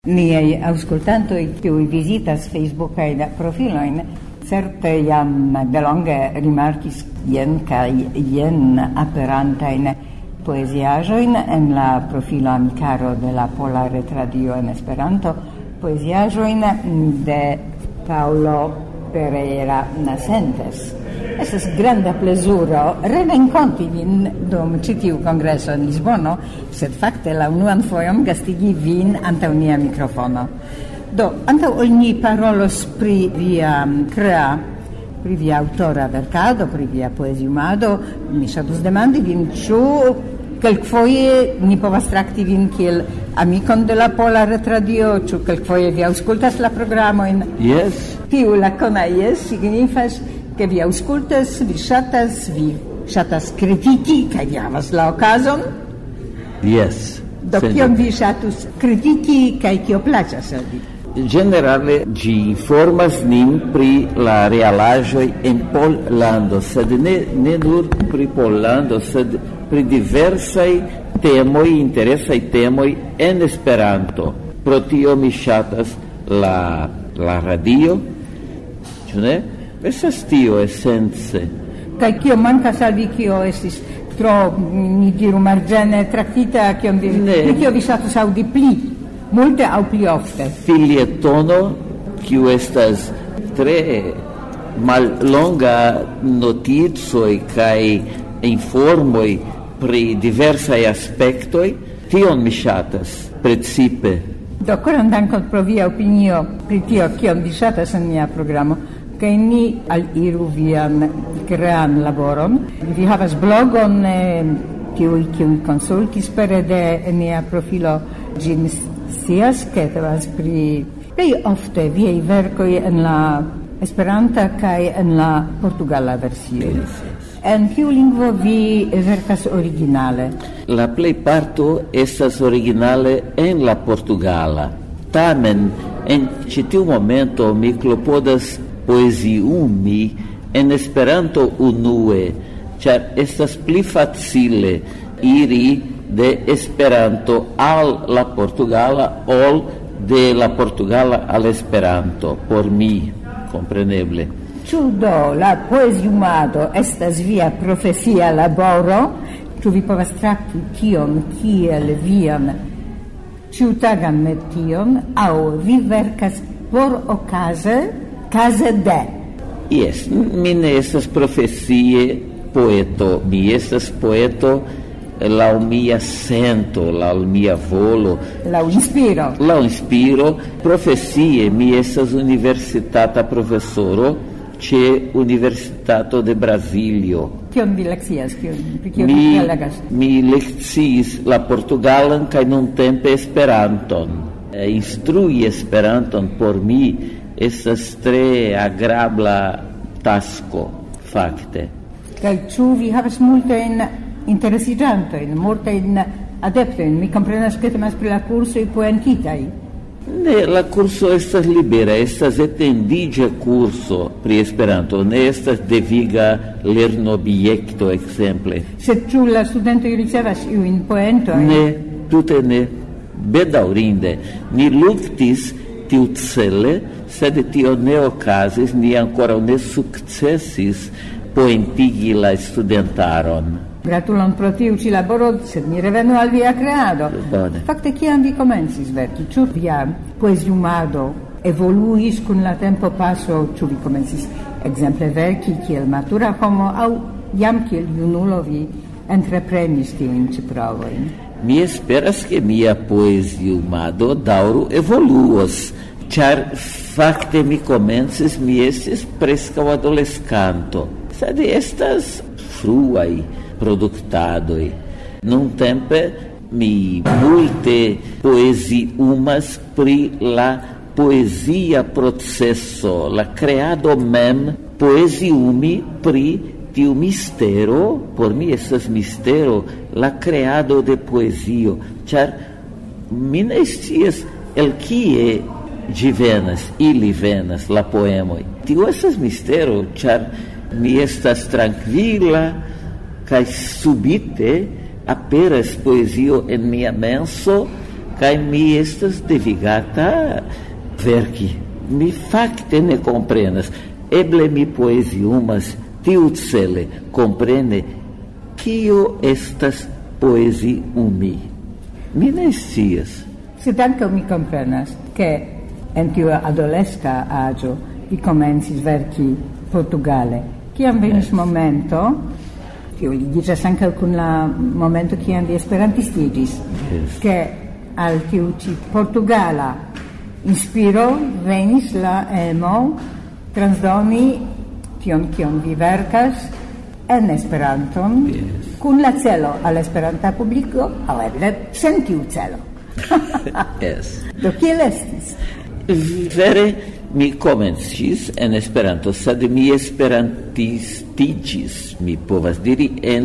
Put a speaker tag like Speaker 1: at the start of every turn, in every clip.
Speaker 1: Niei auscultantoi kiuj vizitas Facebookajn profilojn certe jam delonge rimarkis jen kaj jen aperantajn poeziaĵojn en la profilo Amikaro de la Pola Retradio en Esperanto, poeziaĵojn de Paulo Pereira Nascentes. Estas granda plezuro renkonti vin dum ĉi tiu kongreso en Lisbono, sed fakte la unuan fojon gastigi vin antaŭ nia mikrofono. Do, antaŭ ol ni parolos pri via pri via autora verkado, pri via poeziumado, mi ŝatus demandi vin, ĉu kelkfoje ni povas trakti vin kiel amikon de la Pola Retradio, ĉu kelkfoje vi aŭskultas la programojn?
Speaker 2: Yes.
Speaker 1: Tiu lakona jes signifas che vi auscultas, vi ŝatas kritiki, kaj vi havas la okazon?
Speaker 2: Yes.
Speaker 1: Do kion vi ŝatus kritiki kaj kio plaĉas al vi?
Speaker 2: Generale ĝi informas nin pri la realaĵoj en Pollando, sed ne nur pri Pollando, sed pri diversaj temoj, interesaj temoj en Esperanto. Pro tio mi ŝatas la radio, ĉu ne? Estas tio esence.
Speaker 1: Kaj kio mankas al vi, kio estis tro, ni diru, marĝene traktita, kio vi ŝatus aŭdi pli, multe aŭ pli ofte?
Speaker 2: Filietono, kiu estas tre mallonga noticoj kaj informoj pri diversaj aspektoj, tion mi ŝatas precipe.
Speaker 1: Do, koran dankon pro via opinio pri tio, kion vi ŝatas en nia programo. Kaj ni aliru vian krean laboron. Vi havas blogon, kiuj konsultis pere de nia profilo, ĝin scias, ke temas pri plej ofte viaj verkoj en la Esperanta kaj en la portugala versio. En kiu lingvo vi verkas originale?
Speaker 2: La plej parto estas originale en la portugala. Tamen en ĉi tiu momento mi klopodas poeziumi en Esperanto unue, ĉar estas pli facile iri de Esperanto al la portugala ol de la portugala al Esperanto, por mi, kompreneble.
Speaker 1: Ĉu do la poeziumado estas via profesia laboro? Ĉu vi povas trakti tion kiel vian ĉiutagan metion, aŭ vi verkas por okaze de?
Speaker 2: Yes, mi ne estas profesie poeto, mi estas poeto laŭ mia sento, laŭ mia volo.
Speaker 1: Laŭ inspiro.
Speaker 2: Laŭ inspiro. Profesie mi estas universitata profesoro ĉe Universitato de Brazilio.
Speaker 1: Kion vi lekcias? Pri kio vi legas?
Speaker 2: Mi lekciis la portugalan kaj nuntempe Esperanton. Instrui Esperanton por mi estas tre agrabla tasko, fakte.
Speaker 1: Kaj ĉu vi havas multajn interesiĝantojn, multajn adeptojn? Mi komprenas, ke temas pri la kursoj poentitaj.
Speaker 2: Ne, la kurso estas libera, estas etendiĝa kurso pri Esperanto, ne estas deviga lernobjekto, ekzemple.
Speaker 1: Sed ĉu la studentoj ricevas iujn poentojn?
Speaker 2: Ne, tute ne. Bedaŭrinde, ni luktis tiucele, sed tio ne okazis, ni ankoraŭ ne sukcesis poentigi la studentaron.
Speaker 1: Gratulon pro tiu ĉi laboro, sed ni revenu al via kreado.
Speaker 2: Bone.
Speaker 1: Fakte, kiam vi komencis verki? Ĉu via poeziumado evoluis kun la tempopaso? Ĉu vi komencis ekzemple verki kiel matura homo aŭ jam kiel junulo vi entreprenis tiujn ĉi provojn?
Speaker 2: Mi esperas ke mia poeziumado daŭru evoluos, ĉar fakte mi komencis, mi estis preskaŭ adoleskanto, sed estas fruaj produktadoj. Nuntempe mi multe poeziumas pri la poezia proceso, la kreado mem, poeziumi pri tiu mistero, por mi estas mistero, la kreado de poezio, ĉar mi ne scias el kie ĝi venas, ili venas, la poemoj. Tio estas mistero, ĉar mi estas trankvila kaj subite aperas poezio en mia menso kaj mi estas devigata verki. Mi fakte ne komprenas. Eble mi poeziumas tiucele komprene kio estas poeziumi. Mi ne scias.
Speaker 1: Sed ankaŭ mi komprenas, ke en tiu adolesca aĝo vi komencis verki portugale. Kiam venis momento, tio ligiĝas ankaŭ kun la momento kiam vi esperantistiĝis, ke al tiu ĉi portugala inspiro venis la emo transdoni tion kion vi verkas en Esperanton, kun la celo al esperanta publiko, aŭ eble sen tiu celo. Do kiel estis?
Speaker 2: Vere mi komencis en Esperanto, sed mi esperantistiĝis, mi povas diri, en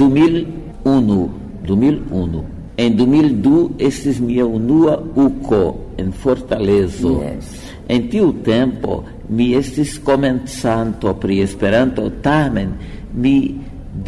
Speaker 2: 2001. En 2002 estis mia unua uko en Fortalezo. En tiu tempo mi estis komencanto pri Esperanto, tamen mi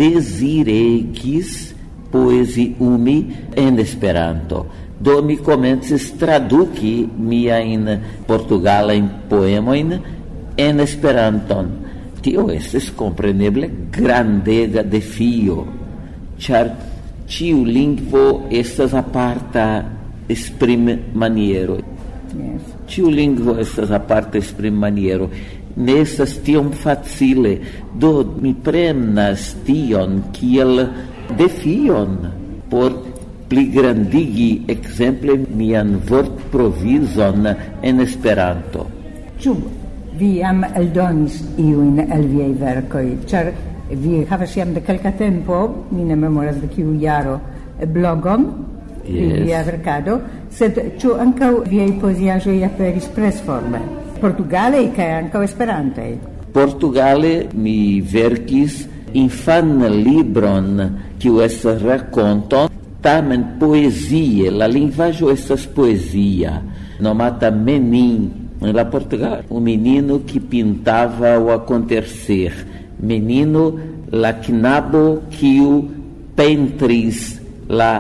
Speaker 2: deziregis poeziumi en Esperanto. Do mi komencis traduki miajn portugalajn poemojn en Esperanton. Tio estis kompreneble grandega defio, ĉar ĉiu lingvo estas aparta esprim-maniero. Ĉiu lingvo estas aparta esprim-maniero. Ne estas tiom facile, do mi prenas tion kiel defion por pligrandigi ekzemple mian vortprovizon en Esperanto.
Speaker 1: Ĉu vi jam eldonis iujn el viaj verkoj? Ĉar vi havas jam de kelka tempo, mi ne memoras de kiu jaro, blogon pri via verkado, sed ĉu ankaŭ viaj poeziaĵoj aperis presforme? Portugale kaj ankaŭ Esperante?
Speaker 2: Portugale mi verkis infanlibron, kiu estas rakonto, tamen poezie, la lingvaĵo estas poezia, nomata Menin. En la Portugal, um menino que pintava o acontecer. Menino, la knabo kiu pentris la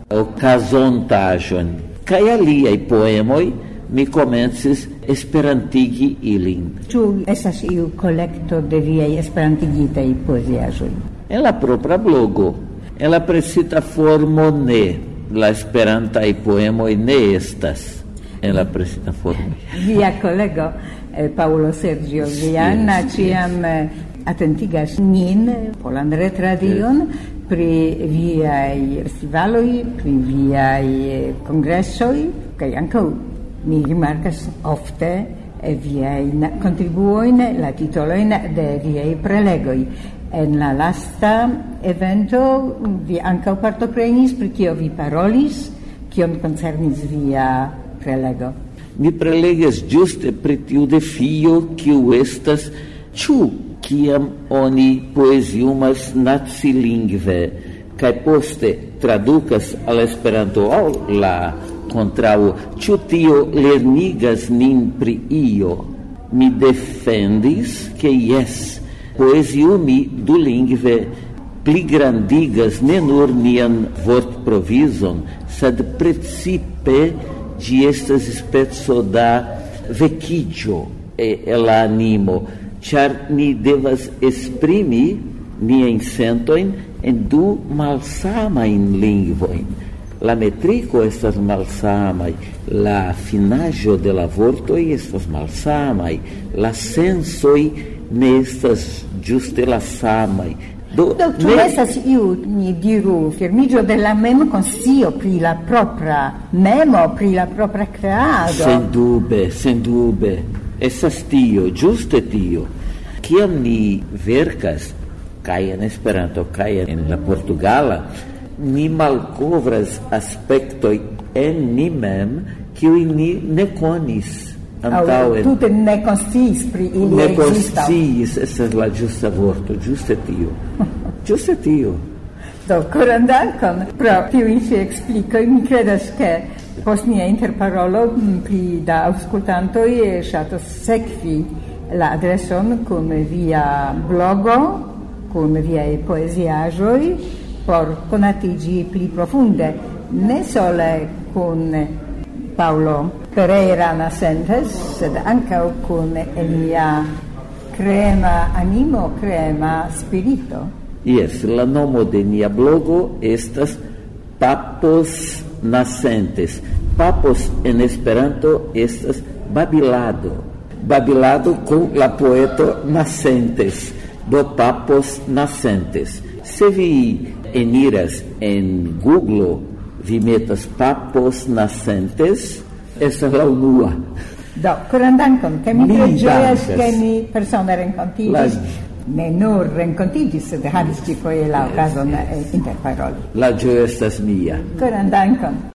Speaker 2: okazontaĵon. Kaj aliaj poemoj mi komencis esperantigi ilin.
Speaker 1: Ĉu estas iu kolekto de viaj esperantigitaj poeziaĵoj?
Speaker 2: En la propra blogo. En la presita formo ne. La esperantaj poemoj ne estas en la presita formo.
Speaker 1: Via kolego Paulo Sergio Viana ĉiam atentigas nin, Polan Retradion, pri viaj festivaloj, pri viaj kongresoj, kaj ankaŭ mi rimarkas ofte viajn kontribuojn, la titolojn de viaj prelegoj. En la lasta evento vi ankaŭ partoprenis, pri kio vi parolis, kion koncernis via prelego.
Speaker 2: Mi prelegas ĝuste pri tiu defio, kiu estas ĉu kiam oni poeziumas nacilingve kaj poste tradukas al Esperanto aŭ la kontraŭo, ĉu tio lernigas nin pri io? Mi defendis ke jes, poeziumi dulingve pligrandigas ne nur nian vortprovizon, sed precipe ĝi estas speco da vekiĝo el la animo, ĉar ni devas esprimi niajn sentojn en du malsamajn lingvojn. La metriko estas malsamaj, la finaĵo de la vortoj estas malsamaj, la sensoj ne estas ĝuste la samaj.
Speaker 1: Ĉu estas iu, ni diru, firmiĝo de la memkonscio pri la propra memo, pri la propra kreado?
Speaker 2: Sendube. Estas tio, ĝuste tio. Kiam ni verkas, kaj en Esperanto, kaj en la portugala, ni malkovras aspektoj en ni mem, kiujn ni ne konis.
Speaker 1: Tute ne konsciis pri ili
Speaker 2: ne
Speaker 1: ekzistao.
Speaker 2: Konsciis, estas la ĝusta vorto, ĝuste tio. Ĝuste tio.
Speaker 1: Do, koran dankon pro tiuj ĉi eksplikoj. Mi kredas, ke post nia interparolo pli da aŭskultantoj ŝatos sekvi la adreson kun via blogo, kun viaj poeziaĵoj, por konatiĝi pli profunde, ne sole con Paulo Pereira nascentes, sed anche con elia crema animo, crema spirito.
Speaker 2: Yes, la nomo de nia blogo estas Papos Nascentes. Papos en Esperanto estas babilado. Babilado con la poeto Nascentes. Do Papos Nascentes. Se vi eniras en Google, vi metas Papos Nascentes, esta la unua.
Speaker 1: Do, coran dankon, che mi preĝojas che mi persone renkontiĝis. Ne nur renkontiĝis, sed havis ĉi foje la okazon interparoli.
Speaker 2: La ĝojo estas mia.
Speaker 1: Coran dankon.